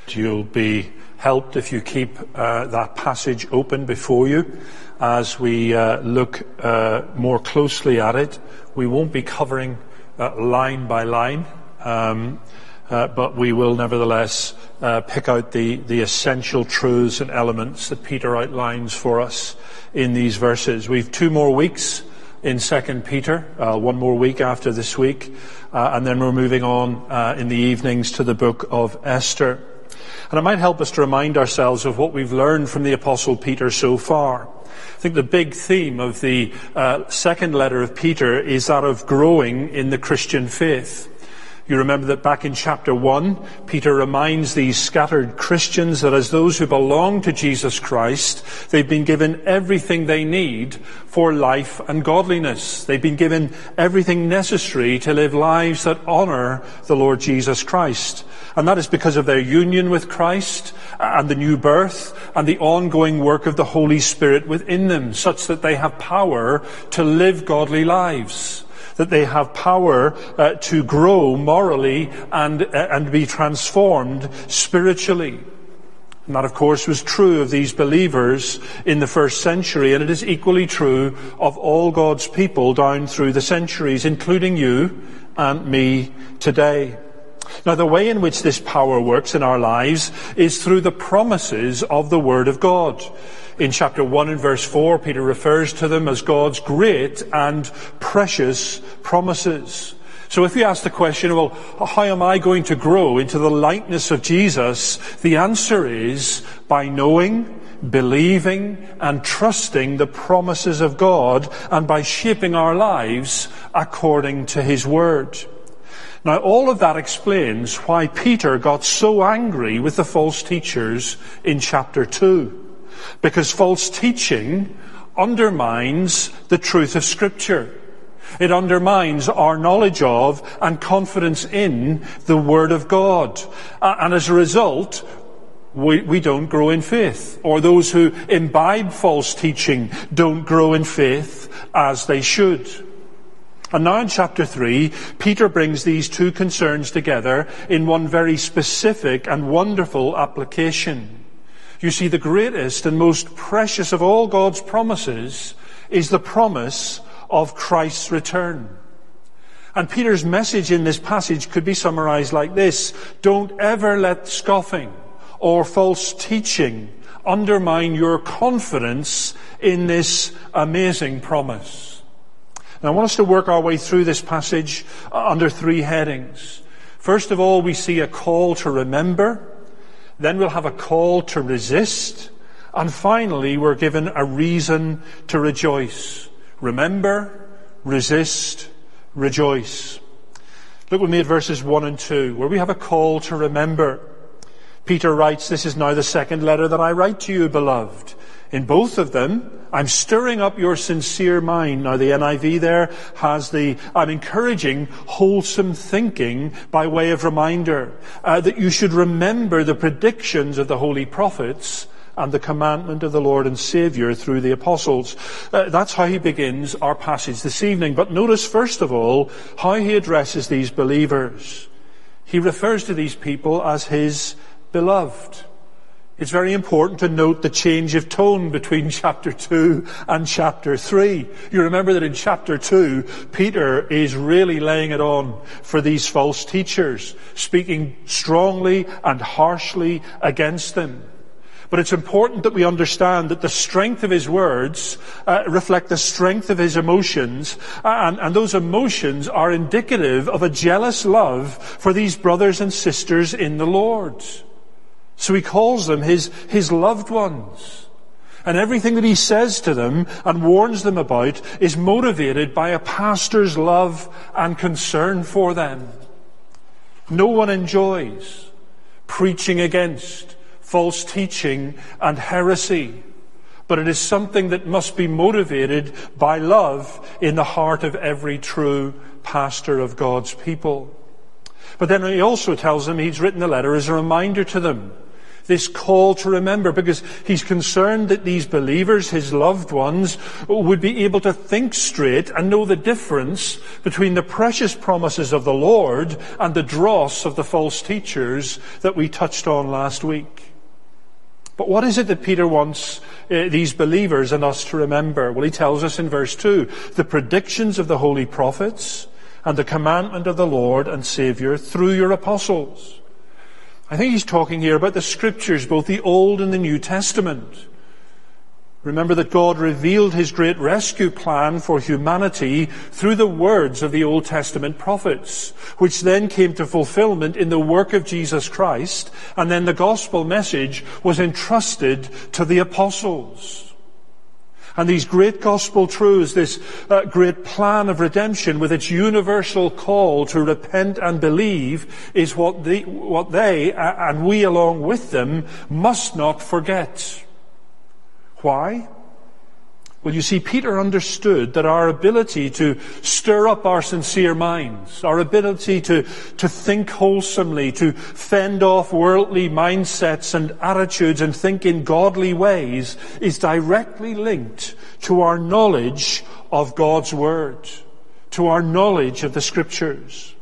You'll be helped if you keep that passage open before you as we look more closely at it. We won't be covering line by line, but we will nevertheless pick out the essential truths and elements that Peter outlines for us in these verses. We've 2 more weeks in 2 Peter, 1 more week after this week, and then we're moving on in the evenings to the book of Esther. And it might help us to remind ourselves of what we've learned from the Apostle Peter so far. I think the big theme of the second letter of Peter is that of growing in the Christian faith. You remember that back in chapter 1, Peter reminds these scattered Christians that as those who belong to Jesus Christ, they've been given everything they need for life and godliness. They've been given everything necessary to live lives that honor the Lord Jesus Christ. And that is because of their union with Christ and the new birth and the ongoing work of the Holy Spirit within them, such that they have power to live godly lives, that they have power to grow morally and be transformed spiritually. And that, of course, was true of these believers in the first century, and it is equally true of all God's people down through the centuries, including you and me today. Now, the way in which this power works in our lives is through the promises of the Word of God. In chapter 1 and verse 4, Peter refers to them as God's great and precious promises. So if you ask the question, well, how am I going to grow into the likeness of Jesus? The answer is by knowing, believing, and trusting the promises of God, and by shaping our lives according to His Word. Now, all of that explains why Peter got so angry with the false teachers in chapter 2. Because false teaching undermines the truth of Scripture. It undermines our knowledge of and confidence in the Word of God. And as a result, we don't grow in faith. Or those who imbibe false teaching don't grow in faith as they should. And now in chapter 3, Peter brings these two concerns together in one very specific and wonderful application. You see, the greatest and most precious of all God's promises is the promise of Christ's return. And Peter's message in this passage could be summarized like this: don't ever let scoffing or false teaching undermine your confidence in this amazing promise. Now, I want us to work our way through this passage under 3 headings. First of all, we see a call to remember. Then we'll have a call to resist. And finally, we're given a reason to rejoice. Remember, resist, rejoice. Look with me at verses 1 and 2, where we have a call to remember. Peter writes, "This is now the second letter that I write to you, beloved. In both of them, I'm stirring up your sincere mind." Now, the NIV there has I'm encouraging wholesome thinking by way of reminder, that you should remember the predictions of the holy prophets and the commandment of the Lord and Saviour through the apostles. That's how he begins our passage this evening. But notice, first of all, how he addresses these believers. He refers to these people as his beloved. It's very important to note the change of tone between chapter 2 and chapter 3. You remember that in chapter 2, Peter is really laying it on for these false teachers, speaking strongly and harshly against them. But it's important that we understand that the strength of his words reflect the strength of his emotions, and those emotions are indicative of a jealous love for these brothers and sisters in the Lord. So he calls them his loved ones. And everything that he says to them and warns them about is motivated by a pastor's love and concern for them. No one enjoys preaching against false teaching and heresy, but it is something that must be motivated by love in the heart of every true pastor of God's people. But then he also tells them he's written the letter as a reminder to them This call to remember, because he's concerned that these believers, his loved ones, would be able to think straight and know the difference between the precious promises of the Lord and the dross of the false teachers that we touched on last week. But what is it that Peter wants these believers and us to remember? Well, he tells us in verse 2, the predictions of the holy prophets and the commandment of the Lord and Saviour through your apostles. I think he's talking here about the Scriptures, both the Old and the New Testament. Remember that God revealed his great rescue plan for humanity through the words of the Old Testament prophets, which then came to fulfillment in the work of Jesus Christ, and then the gospel message was entrusted to the apostles. And these great gospel truths, this great plan of redemption with its universal call to repent and believe, is what they and we along with them must not forget. Why? Well, you see, Peter understood that our ability to stir up our sincere minds, our ability to think wholesomely, to fend off worldly mindsets and attitudes and think in godly ways is directly linked to our knowledge of God's Word, to our knowledge of the Scriptures.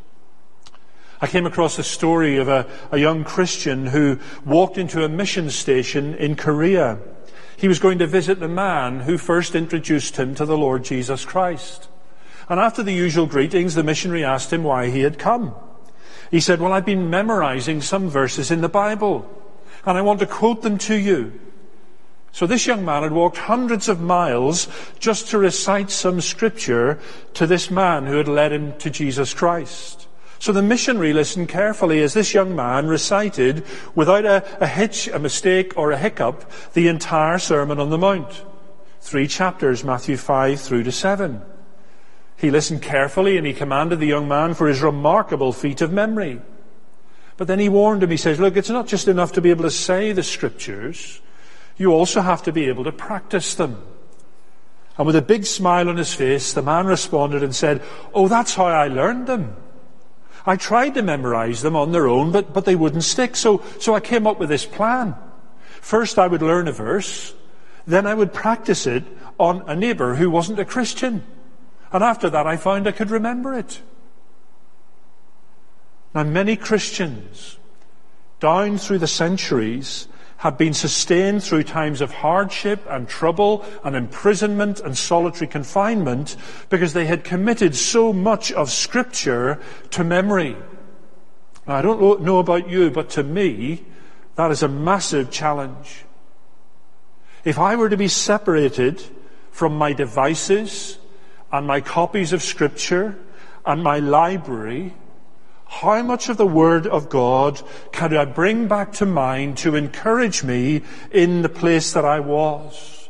I came across a story of a young Christian who walked into a mission station in Korea. He was going to visit the man who first introduced him to the Lord Jesus Christ. And after the usual greetings, the missionary asked him why he had come. He said, well, I've been memorizing some verses in the Bible, and I want to quote them to you. So this young man had walked hundreds of miles just to recite some scripture to this man who had led him to Jesus Christ. So the missionary listened carefully as this young man recited, without a hitch, a mistake, or a hiccup, the entire Sermon on the Mount. 3 chapters, Matthew 5 through to 7. He listened carefully and he commended the young man for his remarkable feat of memory. But then he warned him, he says, look, it's not just enough to be able to say the Scriptures. You also have to be able to practice them. And with a big smile on his face, the man responded and said, oh, that's how I learned them. I tried to memorize them on their own, but they wouldn't stick. So I came up with this plan. First, I would learn a verse. Then I would practice it on a neighbour who wasn't a Christian. And after that, I found I could remember it. Now, many Christians, down through the centuries, have been sustained through times of hardship and trouble and imprisonment and solitary confinement because they had committed so much of Scripture to memory. Now, I don't know about you, but to me, that is a massive challenge. If I were to be separated from my devices and my copies of Scripture and my library, how much of the Word of God can I bring back to mind to encourage me in the place that I was?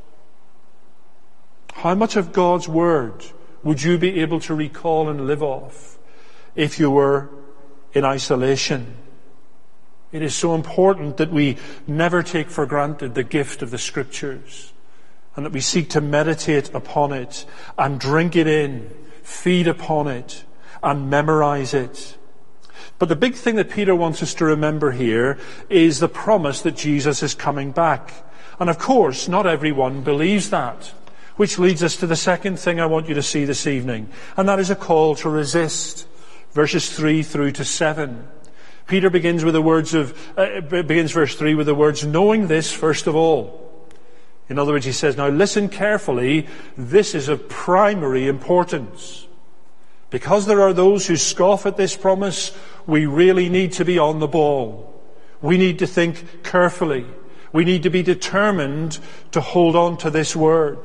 How much of God's Word would you be able to recall and live off if you were in isolation? It is so important that we never take for granted the gift of the Scriptures, and that we seek to meditate upon it and drink it in, feed upon it and memorize it. But the big thing that Peter wants us to remember here is the promise that Jesus is coming back. And of course, not everyone believes that. Which leads us to the second thing I want you to see this evening. And that is a call to resist. Verses 3 through to 7. Peter begins verse 3 with the words, knowing this first of all. In other words, he says, now listen carefully. This is of primary importance. Because there are those who scoff at this promise, we really need to be on the ball. We need to think carefully. We need to be determined to hold on to this word.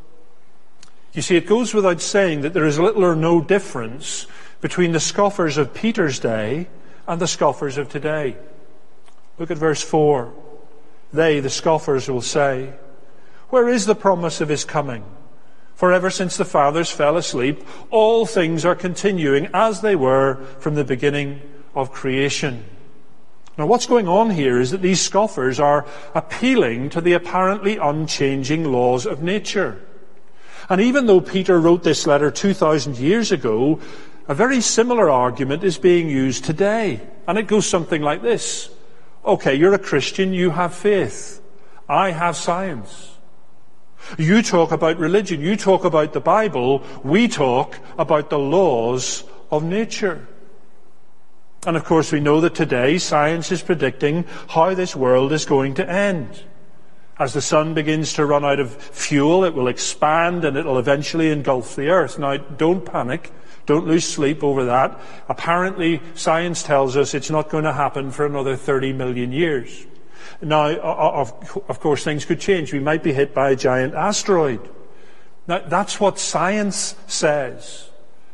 You see, it goes without saying that there is little or no difference between the scoffers of Peter's day and the scoffers of today. Look at verse 4. They, the scoffers, will say, where is the promise of his coming? For ever since the fathers fell asleep, all things are continuing as they were from the beginning of creation. Now, what's going on here is that these scoffers are appealing to the apparently unchanging laws of nature. And even though Peter wrote this letter 2,000 years ago, a very similar argument is being used today. And it goes something like this. Okay, you're a Christian, you have faith. I have science. You talk about religion, you talk about the Bible, we talk about the laws of nature. And of course we know that today science is predicting how this world is going to end. As the sun begins to run out of fuel, it will expand and it will eventually engulf the earth. Now, don't panic. Don't lose sleep over that. Apparently, science tells us it's not going to happen for another 30 million years. Now, of course, things could change. We might be hit by a giant asteroid. Now, that's what science says.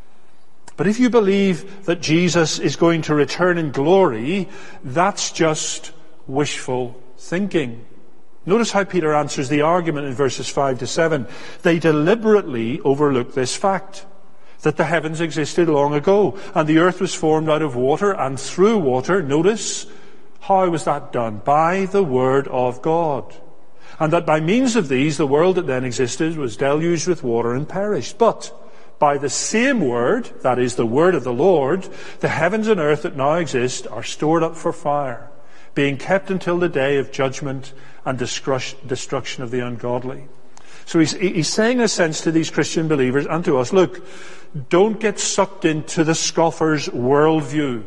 But if you believe that Jesus is going to return in glory, that's just wishful thinking. Notice how Peter answers the argument in verses 5 to 7. They deliberately overlook this fact, that the heavens existed long ago, and the earth was formed out of water and through water. Notice, how was that done? By the word of God. And that by means of these, the world that then existed was deluged with water and perished. But by the same word, that is the word of the Lord, the heavens and earth that now exist are stored up for fire, being kept until the day of judgment and destruction of the ungodly. So he's saying in a sense to these Christian believers and to us, look, don't get sucked into the scoffer's worldview.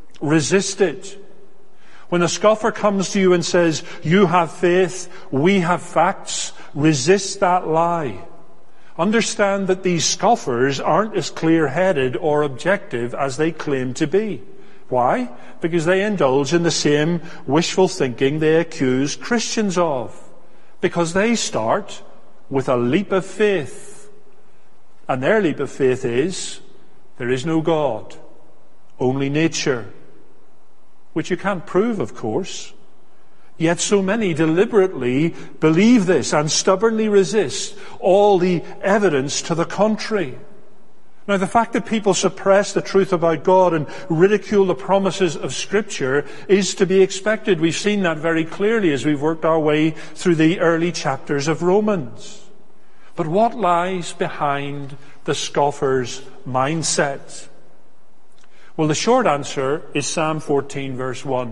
Resist it. When a scoffer comes to you and says, you have faith, we have facts, resist that lie. Understand that these scoffers aren't as clear-headed or objective as they claim to be. Why? Because they indulge in the same wishful thinking they accuse Christians of. Because they start with a leap of faith. And their leap of faith is, there is no God, only nature. Which you can't prove, of course. Yet so many deliberately believe this and stubbornly resist all the evidence to the contrary. Now, the fact that people suppress the truth about God and ridicule the promises of Scripture is to be expected. We've seen that very clearly as we've worked our way through the early chapters of Romans. But what lies behind the scoffer's mindset? Well, the short answer is Psalm 14, verse 1.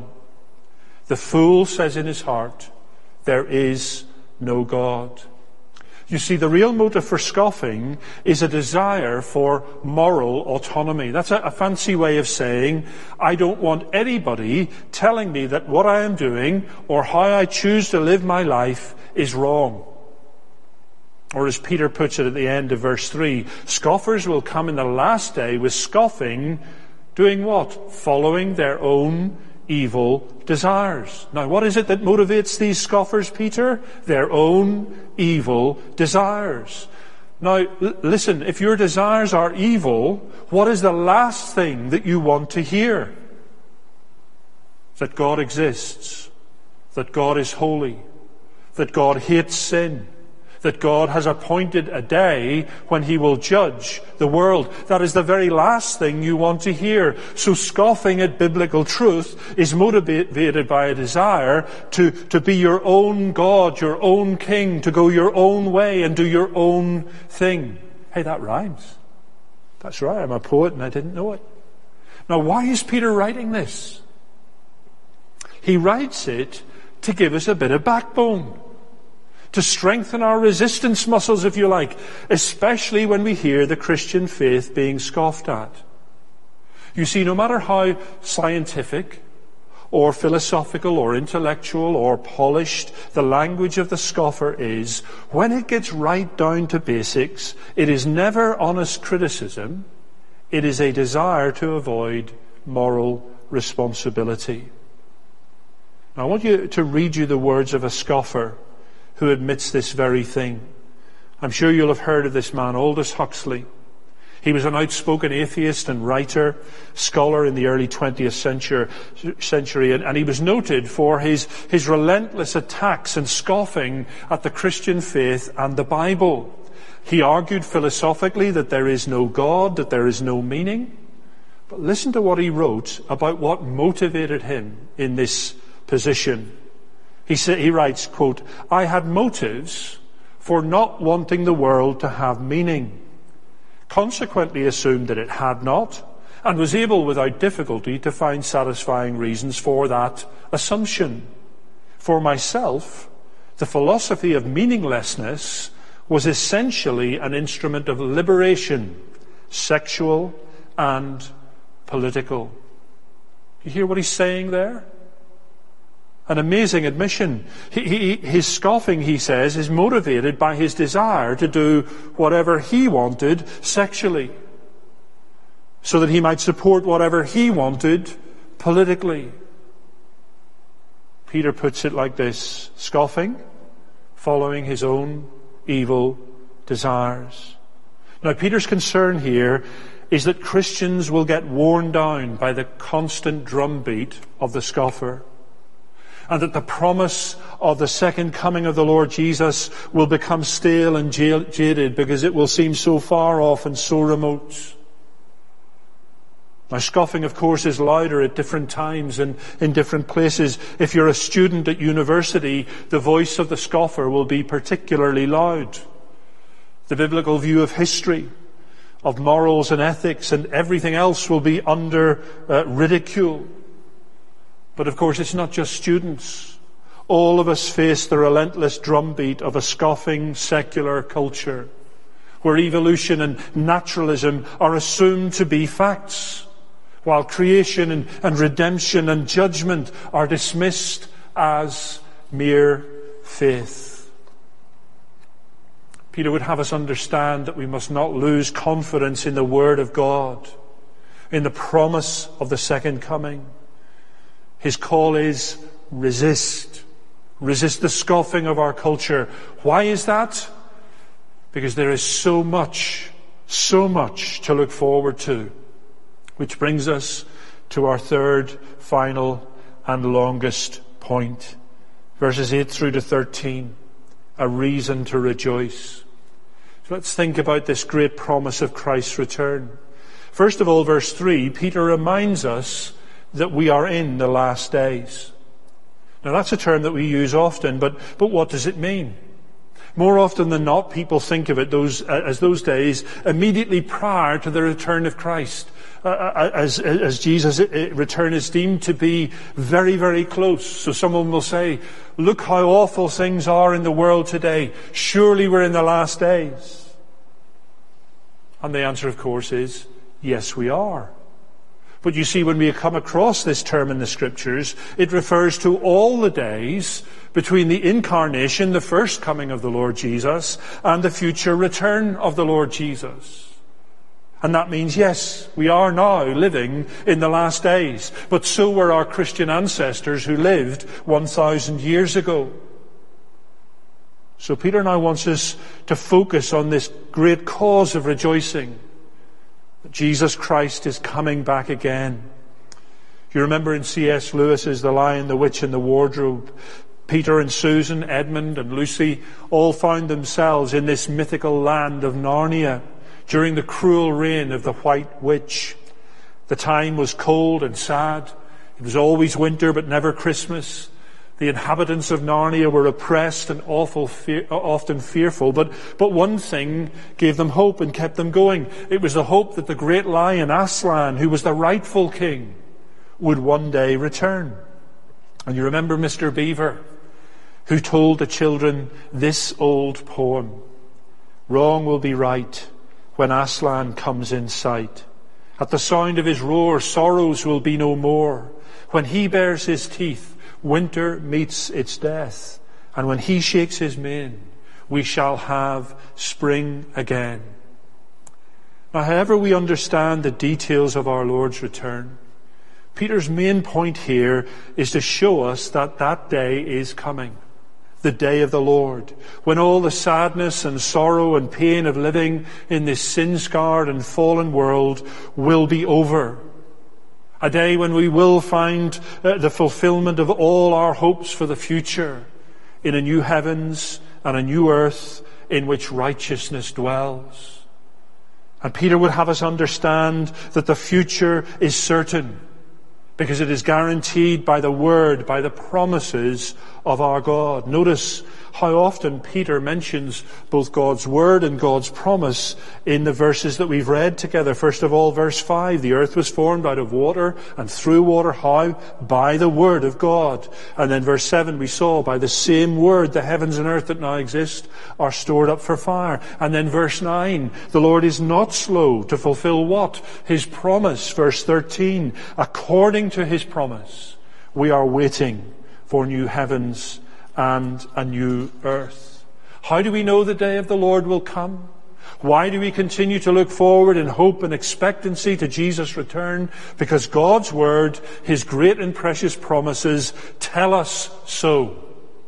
The fool says in his heart, there is no God. You see, the real motive for scoffing is a desire for moral autonomy. That's a fancy way of saying, I don't want anybody telling me that what I am doing or how I choose to live my life is wrong. Or as Peter puts it at the end of verse 3, scoffers will come in the last day with scoffing, doing what? Following their own evil desires. Now, what is it that motivates these scoffers, Peter? Their own evil desires. Now, listen, if your desires are evil, what is the last thing that you want to hear? That God exists, that God is holy, that God hates sin, that God has appointed a day when He will judge the world. That is the very last thing you want to hear. So scoffing at biblical truth is motivated by a desire to be your own God, your own king, to go your own way and do your own thing. Hey, that rhymes. That's right, I'm a poet and I didn't know it. Now, why is Peter writing this? He writes it to give us a bit of backbone, to strengthen our resistance muscles, if you like, especially when we hear the Christian faith being scoffed at. You see, no matter how scientific or philosophical or intellectual or polished the language of the scoffer is, when it gets right down to basics, it is never honest criticism. It is a desire to avoid moral responsibility. Now, I want to read you the words of a scoffer who admits this very thing. I'm sure you'll have heard of this man, Aldous Huxley. He was an outspoken atheist and writer, scholar in the early 20th century, and he was noted for his relentless attacks and scoffing at the Christian faith and the Bible. He argued philosophically that there is no God, that there is no meaning. But listen to what he wrote about what motivated him in this position. He writes, quote, I had motives for not wanting the world to have meaning, consequently assumed that it had not, and was able without difficulty to find satisfying reasons for that assumption. For myself, the philosophy of meaninglessness was essentially an instrument of liberation, sexual and political. You hear what he's saying there? An amazing admission. His scoffing, he says, is motivated by his desire to do whatever he wanted sexually, so that he might support whatever he wanted politically. Peter puts it like this: scoffing, following his own evil desires. Now, Peter's concern here is that Christians will get worn down by the constant drumbeat of the scoffer, and that the promise of the second coming of the Lord Jesus will become stale and jaded because it will seem so far off and so remote. Now, scoffing, of course, is louder at different times and in different places. If you're a student at university, the voice of the scoffer will be particularly loud. The biblical view of history, of morals and ethics and everything else will be under ridicule. But of course, it's not just students. All of us face the relentless drumbeat of a scoffing secular culture, where evolution and naturalism are assumed to be facts, while creation and redemption and judgment are dismissed as mere faith. Peter would have us understand that we must not lose confidence in the Word of God, in the promise of the second coming. His call is resist. Resist the scoffing of our culture. Why is that? Because there is so much to look forward to. Which brings us to our third, final, and longest point. Verses 8 through to 13. A reason to rejoice. So let's think about this great promise of Christ's return. First of all, verse 3, Peter reminds us that we are in the last days. Now that's a term that we use often, but what does it mean? More often than not, people think of it as those days immediately prior to the return of Christ. As Jesus' return is deemed to be very, very close. So someone will say, look how awful things are in the world today. Surely we're in the last days. And the answer, of course, is yes, we are. But you see, when we come across this term in the Scriptures, it refers to all the days between the incarnation, the first coming of the Lord Jesus, and the future return of the Lord Jesus. And that means, yes, we are now living in the last days. But so were our Christian ancestors who lived 1,000 years ago. So Peter now wants us to focus on this great cause of rejoicing. That Jesus Christ is coming back again. You remember in C.S. Lewis's The Lion, the Witch and the Wardrobe, Peter and Susan, Edmund and Lucy all found themselves in this mythical land of Narnia during the cruel reign of the White Witch. The time was cold and sad. It was always winter but never Christmas. The inhabitants of Narnia were oppressed and often fearful, but one thing gave them hope and kept them going. It was the hope that the great lion Aslan, who was the rightful king, would one day return. And you remember Mr. Beaver, who told the children this old poem: wrong will be right when Aslan comes in sight. At the sound of his roar, sorrows will be no more. When he bares his teeth, winter meets its death. And when he shakes his mane, we shall have spring again. Now, however we understand the details of our Lord's return, Peter's main point here is to show us that that day is coming. The day of the Lord, when all the sadness and sorrow and pain of living in this sin-scarred and fallen world will be over. A day when we will find the fulfillment of all our hopes for the future in a new heavens and a new earth in which righteousness dwells. And Peter would have us understand that the future is certain, because it is guaranteed by the word, by the promises of our God. Notice how often Peter mentions both God's word and God's promise in the verses that we've read together. First of all, verse 5, the earth was formed out of water and through water. How? By the word of God. And then verse 7, we saw by the same word the heavens and earth that now exist are stored up for fire. And then verse 9, the Lord is not slow to fulfill what? His promise. Verse 13, according to his promise, we are waiting for new heavens and a new earth. How do we know the day of the Lord will come? Why do we continue to look forward in hope and expectancy to Jesus' return? Because God's word, his great and precious promises, tell us so.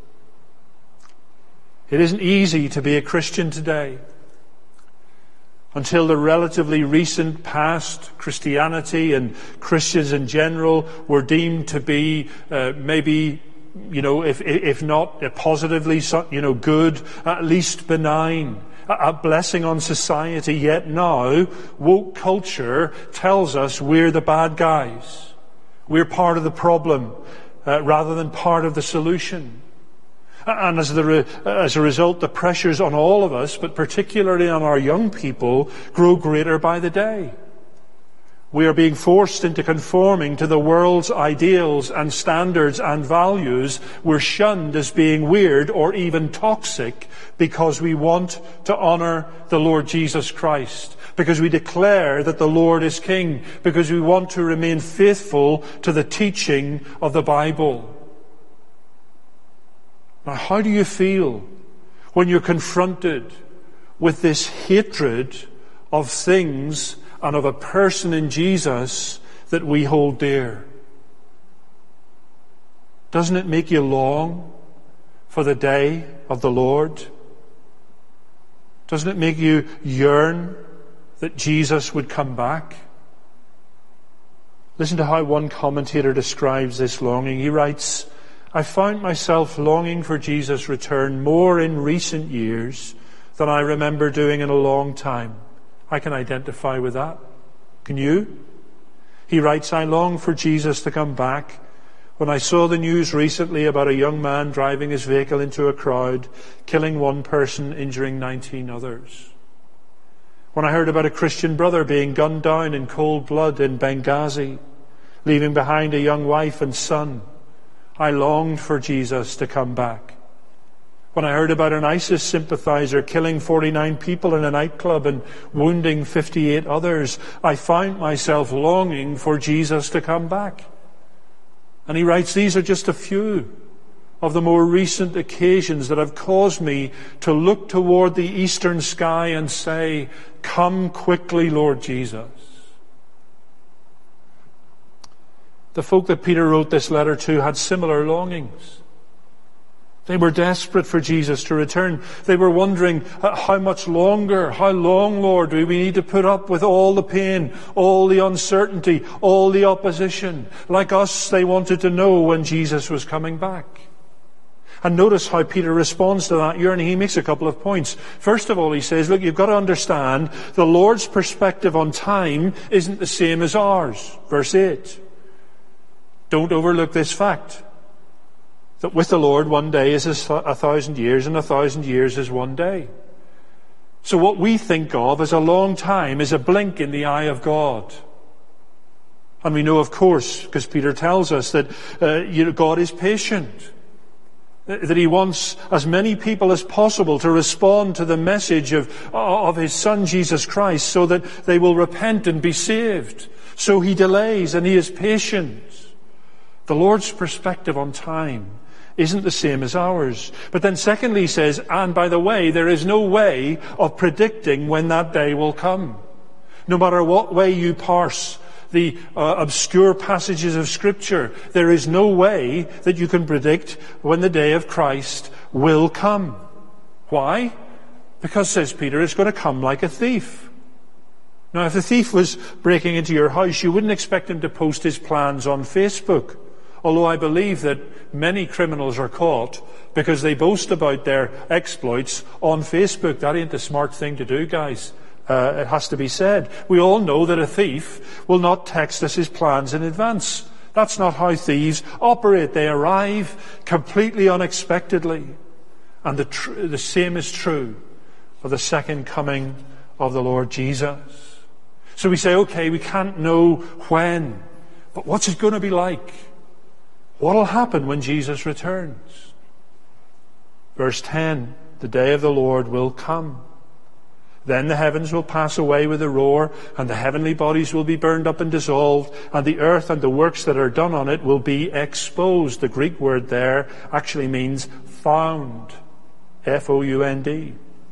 It isn't easy to be a Christian today. Until the relatively recent past, Christianity and Christians in general were deemed to be maybe, if not positively, good, at least benign, a blessing on society. Yet now, woke culture tells us we're the bad guys. We're part of the problem rather than part of the solution. And as a result, the pressures on all of us, but particularly on our young people, grow greater by the day. We are being forced into conforming to the world's ideals and standards and values. We're shunned as being weird or even toxic because we want to honor the Lord Jesus Christ, because we declare that the Lord is King, because we want to remain faithful to the teaching of the Bible. Now, how do you feel when you're confronted with this hatred of things and of a person in Jesus that we hold dear? Doesn't it make you long for the day of the Lord? Doesn't it make you yearn that Jesus would come back? Listen to how one commentator describes this longing. He writes, I found myself longing for Jesus' return more in recent years than I remember doing in a long time. I can identify with that. Can you? He writes, I long for Jesus to come back. When I saw the news recently about a young man driving his vehicle into a crowd, killing one person, injuring 19 others. When I heard about a Christian brother being gunned down in cold blood in Benghazi, leaving behind a young wife and son, I longed for Jesus to come back. When I heard about an ISIS sympathizer killing 49 people in a nightclub and wounding 58 others, I found myself longing for Jesus to come back. And he writes, these are just a few of the more recent occasions that have caused me to look toward the eastern sky and say, come quickly, Lord Jesus. The folk that Peter wrote this letter to had similar longings. They were desperate for Jesus to return. They were wondering, how much longer? How long, Lord, do we need to put up with all the pain, all the uncertainty, all the opposition? Like us, they wanted to know when Jesus was coming back. And notice how Peter responds to that yearning. He makes a couple of points. First of all, he says, look, you've got to understand the Lord's perspective on time isn't the same as ours. Verse 8. Don't overlook this fact, that with the Lord 1 day is 1,000 years, and 1,000 years is 1 day. So what we think of as a long time is a blink in the eye of God. And we know, of course, because Peter tells us that God is patient, that he wants as many people as possible to respond to the message of his Son, Jesus Christ, so that they will repent and be saved. So he delays and he is patient. The Lord's perspective on time isn't the same as ours. But then secondly, he says, and by the way, there is no way of predicting when that day will come. No matter what way you parse the obscure passages of Scripture, there is no way that you can predict when the day of Christ will come. Why? Because, says Peter, it's going to come like a thief. Now, if the thief was breaking into your house, you wouldn't expect him to post his plans on Facebook. Although I believe that many criminals are caught because they boast about their exploits on Facebook. That ain't the smart thing to do, guys. It has to be said. We all know that a thief will not text us his plans in advance. That's not how thieves operate. They arrive completely unexpectedly. And the same is true of the second coming of the Lord Jesus. So we say, okay, we can't know when, but what's it going to be like? What will happen when Jesus returns? Verse 10, the day of the Lord will come. Then the heavens will pass away with a roar, and the heavenly bodies will be burned up and dissolved, and the earth and the works that are done on it will be exposed. The Greek word there actually means found. F-O-U-N-D.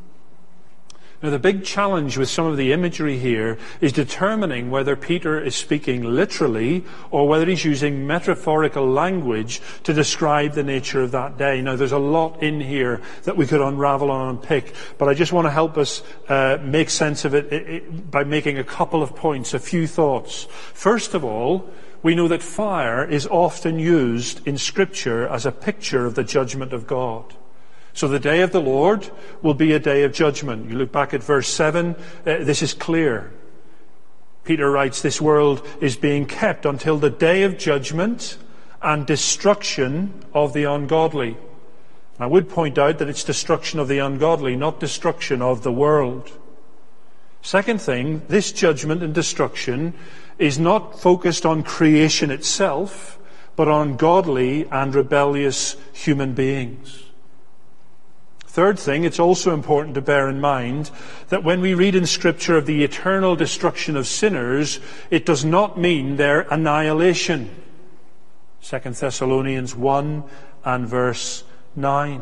Now, the big challenge with some of the imagery here is determining whether Peter is speaking literally or whether he's using metaphorical language to describe the nature of that day. Now, there's a lot in here that we could unravel and unpick, but I just want to help us make sense of it by making a couple of points, a few thoughts. First of all, we know that fire is often used in Scripture as a picture of the judgment of God. So the day of the Lord will be a day of judgment. You look back at verse 7, this is clear. Peter writes, this world is being kept until the day of judgment and destruction of the ungodly. I would point out that it's destruction of the ungodly, not destruction of the world. Second thing, this judgment and destruction is not focused on creation itself, but on godly and rebellious human beings. Third thing, it's also important to bear in mind that when we read in Scripture of the eternal destruction of sinners, it does not mean their annihilation. 2 Thessalonians 1 and verse 9.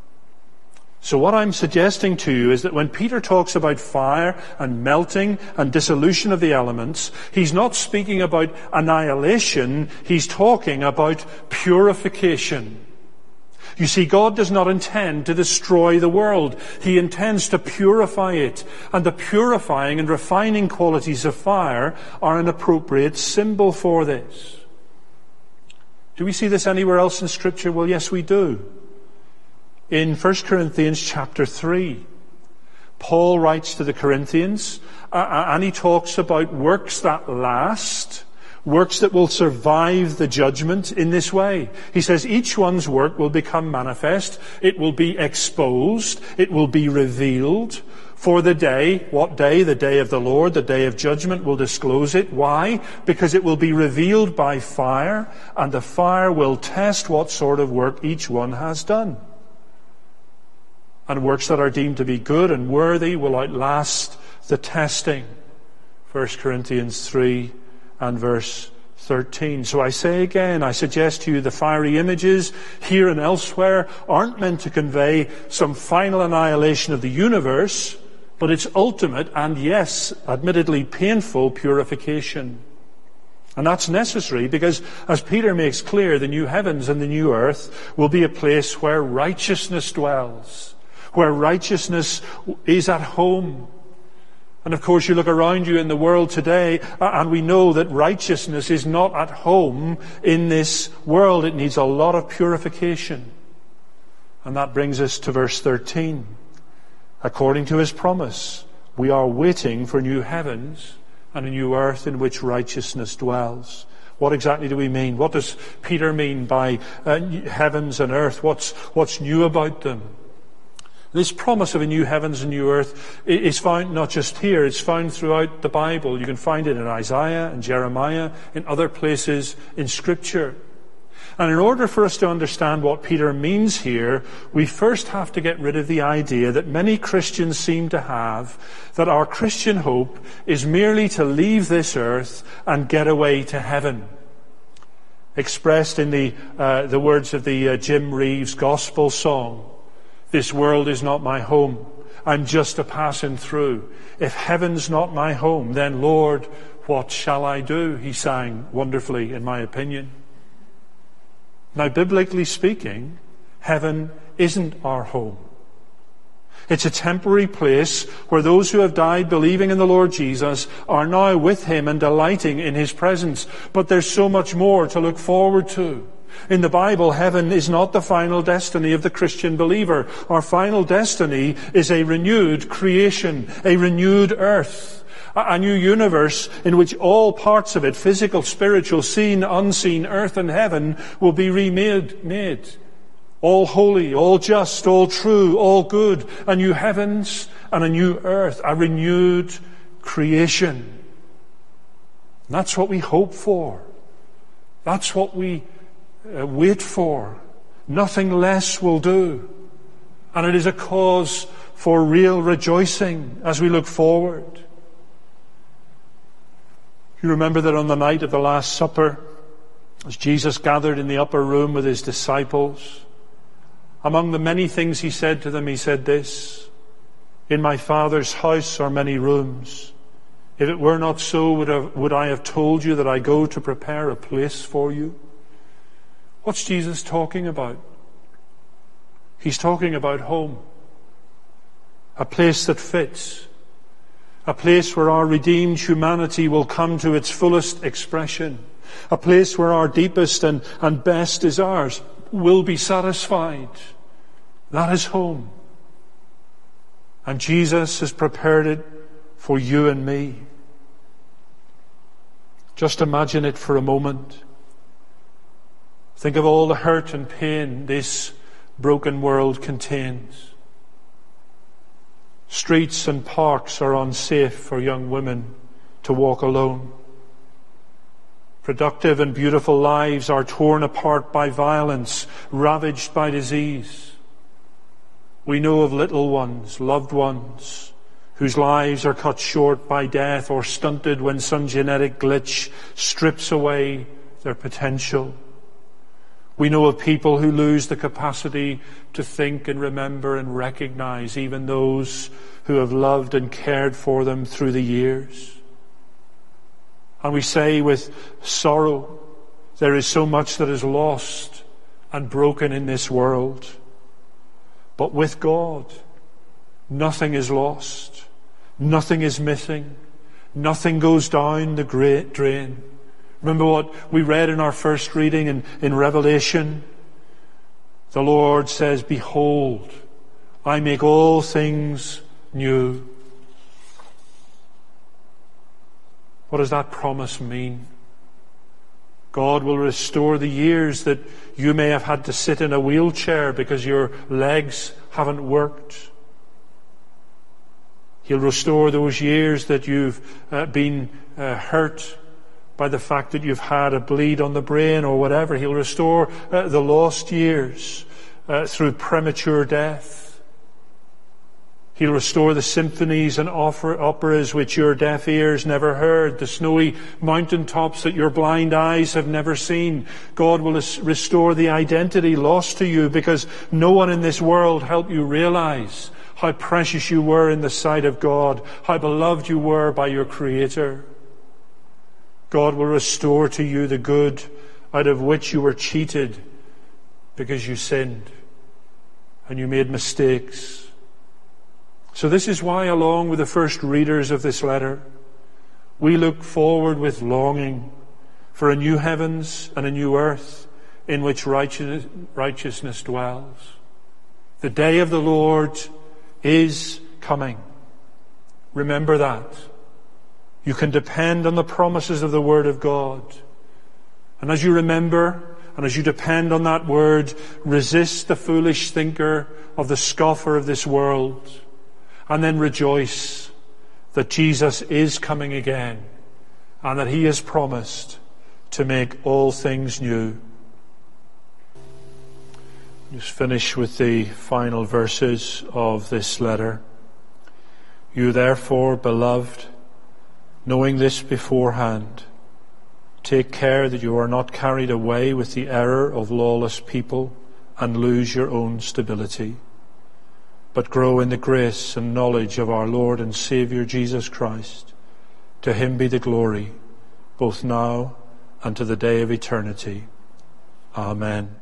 So what I'm suggesting to you is that when Peter talks about fire and melting and dissolution of the elements, he's not speaking about annihilation, he's talking about purification. You see, God does not intend to destroy the world. He intends to purify it. And the purifying and refining qualities of fire are an appropriate symbol for this. Do we see this anywhere else in Scripture? Well, yes, we do. In 1 Corinthians chapter 3, Paul writes to the Corinthians, and he talks about works that last, works that will survive the judgment in this way. He says each one's work will become manifest. It will be exposed. It will be revealed. For the day, what day? The day of the Lord, the day of judgment will disclose it. Why? Because it will be revealed by fire, and the fire will test what sort of work each one has done. And works that are deemed to be good and worthy will outlast the testing. 1 Corinthians 3 and verse 13. So I say again, I suggest to you the fiery images here and elsewhere aren't meant to convey some final annihilation of the universe, but its ultimate and, yes, admittedly painful purification. And that's necessary because, as Peter makes clear, the new heavens and the new earth will be a place where righteousness dwells, where righteousness is at home. And of course, you look around you in the world today, and we know that righteousness is not at home in this world. It needs a lot of purification. And that brings us to verse 13. According to his promise, we are waiting for new heavens and a new earth in which righteousness dwells. What exactly do we mean? What does Peter mean by heavens and earth? What's new about them? This promise of a new heavens and new earth is found not just here, it's found throughout the Bible. You can find it in Isaiah and Jeremiah, in other places in Scripture. And in order for us to understand what Peter means here, we first have to get rid of the idea that many Christians seem to have, that our Christian hope is merely to leave this earth and get away to heaven. Expressed in the words of the Jim Reeves gospel song, "This world is not my home. I'm just a passing through. If heaven's not my home, then Lord, what shall I do?" He sang wonderfully, in my opinion. Now, biblically speaking, heaven isn't our home. It's a temporary place where those who have died believing in the Lord Jesus are now with him and delighting in his presence. But there's so much more to look forward to. In the Bible, heaven is not the final destiny of the Christian believer. Our final destiny is a renewed creation, a renewed earth, a new universe in which all parts of it, physical, spiritual, seen, unseen, earth and heaven, will be remade. all holy, all just, all true, all good, a new heavens and a new earth, a renewed creation. And that's what we hope for. That's what we wait for. Nothing less will do. And it is a cause for real rejoicing as we look forward. You remember that on the night of the Last Supper, as Jesus gathered in the upper room with his disciples, among the many things he said to them, he said this, "In my Father's house are many rooms. If it were not so, would I have told you that I go to prepare a place for you?" What's Jesus talking about? He's talking about home. A place that fits. A place where our redeemed humanity will come to its fullest expression. A place where our deepest and best desires will be satisfied. That is home. And Jesus has prepared it for you and me. Just imagine it for a moment. Think of all the hurt and pain this broken world contains. Streets and parks are unsafe for young women to walk alone. Productive and beautiful lives are torn apart by violence, ravaged by disease. We know of little ones, loved ones, whose lives are cut short by death or stunted when some genetic glitch strips away their potential. We know of people who lose the capacity to think and remember and recognize even those who have loved and cared for them through the years. And we say with sorrow, there is so much that is lost and broken in this world. But with God, nothing is lost. Nothing is missing. Nothing goes down the great drain. Remember what we read in our first reading in Revelation? The Lord says, "Behold, I make all things new." What does that promise mean? God will restore the years that you may have had to sit in a wheelchair because your legs haven't worked. He'll restore those years that you've been hurt by the fact that you've had a bleed on the brain or whatever. He'll restore the lost years through premature death. He'll restore the symphonies and operas which your deaf ears never heard, the snowy mountaintops that your blind eyes have never seen. God will restore the identity lost to you because no one in this world helped you realize how precious you were in the sight of God, how beloved you were by your Creator. God will restore to you the good out of which you were cheated because you sinned and you made mistakes. So this is why, along with the first readers of this letter, we look forward with longing for a new heavens and a new earth in which righteousness dwells. The day of the Lord is coming. Remember that. You can depend on the promises of the Word of God. And as you remember, and as you depend on that Word, resist the foolish thinker of the scoffer of this world. And then rejoice that Jesus is coming again and that He has promised to make all things new. Just finish with the final verses of this letter. You therefore, beloved, knowing this beforehand, take care that you are not carried away with the error of lawless people and lose your own stability, but grow in the grace and knowledge of our Lord and Saviour Jesus Christ. To Him be the glory, both now and to the day of eternity. Amen.